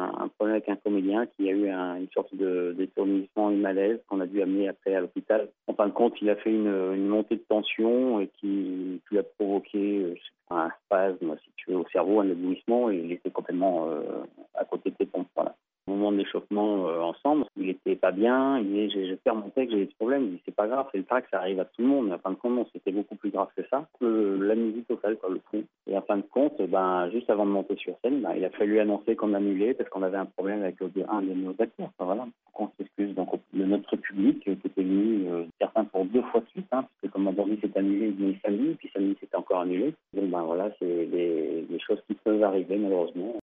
un problème avec un comédien qui a eu une sorte d'étourdissement, une malaise qu'on a dû amener après à l'hôpital. En fin de compte, il a fait une montée de tension et qui lui a provoqué un spasme, si tu veux, au cerveau, un éblouissement, et il était complètement à côté de ses pompes. Voilà. Au moment de l'échauffement ensemble, il était pas bien, j'ai fait remonter que j'avais des problèmes, il dit c'est pas grave, c'est le trac, ça arrive à tout le monde, mais en fin de compte, non, c'était beaucoup plus grave que ça. L'amnésie totale, quoi, le fond. Et en fin de compte, juste avant de monter sur scène, il a fallu annoncer qu'on annulait parce qu'on avait un problème avec un de nos acteurs. Enfin, voilà, qu'on s'excuse. Donc notre public qui était venu, certains pour 2 fois de suite, parce que comme vendredi s'est annulé, il venait samedi, puis samedi c'était encore annulé. Donc voilà, c'est des choses qui peuvent arriver malheureusement.